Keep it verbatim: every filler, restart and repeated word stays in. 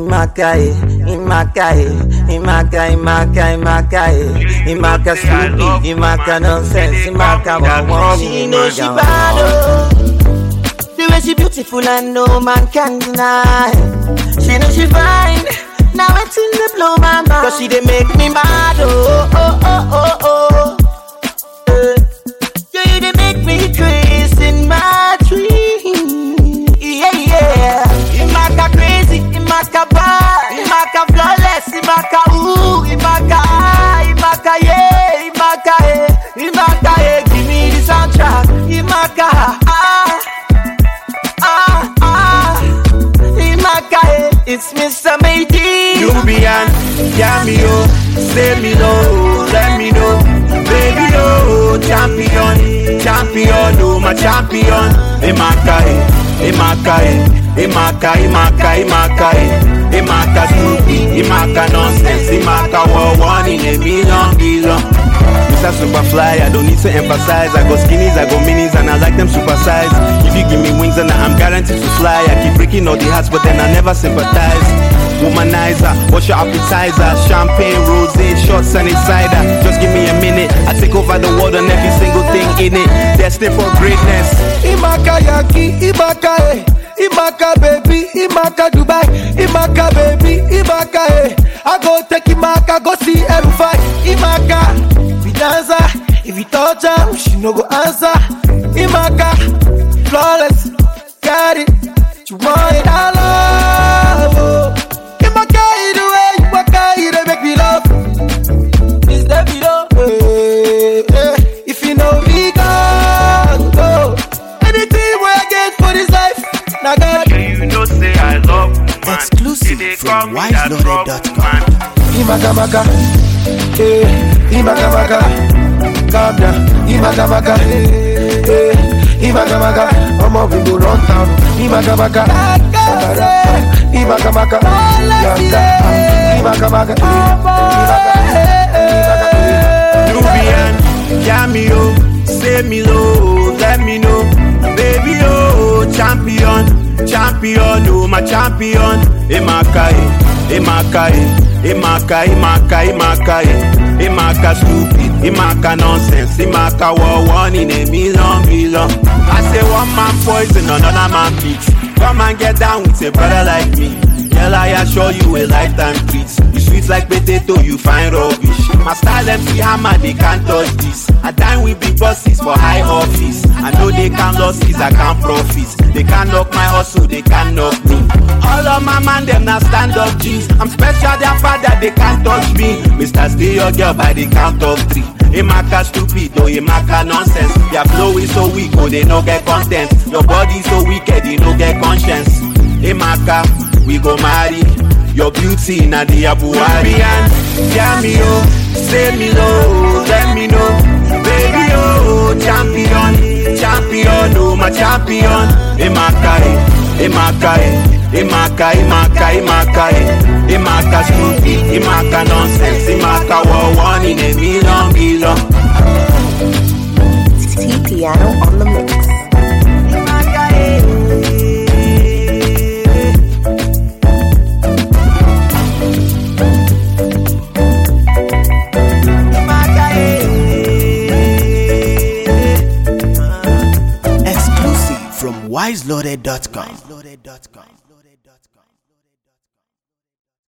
Imaka, Imaka, Imaka, Imaka, Imaka, Imaka, stupid, Imaka, nonsense, Imaka, wow. She know she bad, oh. The way she beautiful and no man can deny. She know she fine. Now it's in the blow my mind. Cause she dey make me mad, oh, oh, oh, oh, oh. Uh, yeah, you dey make me crazy in my dream. Yeah, yeah. Imaka crazy, Imaka bad, Imaka flawless, Imaka ooh, Imaka ah, Imaka yeah, Imaka eh, Imaka eh. Give me the soundtrack, Imaka ah, ah, ah, Imaka eh. It's Mister Mayday. Nubian, cameo, say me low, let me know, baby oh, champion, champion, oh my champion. Imaka, Imaka, Imaka, Imaka, Imaka, Imaka, stupid, Imaka, nonsense, Imaka, war one in a million, billion. Mister Superfly, I don't need to emphasize. I got skinnies, I got minis, and I like them supersized. If you give me wings, then I'm guaranteed to fly. I keep breaking all the hearts, but then I never sympathize. Womanizer, what's your appetizer? Champagne, rosé, shots and cider. Just give me a minute, I take over the world and every single thing in it. Destined for greatness. Imaka Yankee, Imaka eh, Imaka baby, Imaka Dubai, Imaka baby, Imaka eh. I go take Imaka, go see every fight. Imaka, we dancer, if you touch her, she no go answer. Imaka, flawless, got it, you want it, I love. Oh. Imaka, the way you walk, you dey make me love. It's the video, eh, eh. If you know me, God, go. Anything where I get for this life, now God. You know, say I love you, man. Exclusive from wise loaded dot com. Imaka maka, eh, Imaka maka, calm down, Imaka maka, eh, Imaka maka, I'ma we go run town, Imaka maka, Imaka maka, Imaka maka, Nubian, cameo, say me low, let me know, baby oh, champion, champion, oh my champion, Imaka, Imaka, Imaka, Imaka, Imaka, Imaka, stupid, Imaka, nonsense, Imaka, war one in a million, million. I say one man poison, another man beats. Come and get down with a brother like me. Girl, I assure you a lifetime treat. You sweet like potato, you find rubbish. My style M C Hammer, they can't touch this. I dine with big bosses for high office. I know they can't losses, I can't profits. They can't knock my hustle, they can't knock me. All of my man, them now stand up G's. I'm special, their father, they can't touch me. Mister Stay your girl by the count of three. Imaka stupid, oh Imaka nonsense. Their flow is so weak, oh they no get content. Your body so wicked, they no get conscience. Imaka, we go marry. Your beauty na the Abuari. Cameo, say me low, let me know, baby oh, champion, champion, oh my champion. Imaka, Imaka, Imaka, Imaka, Imaka, Imaka stupid, Imaka nonsense, Imaka war one in a million, million. T-Piano on the mix. Exclusive from wise loaded dot com.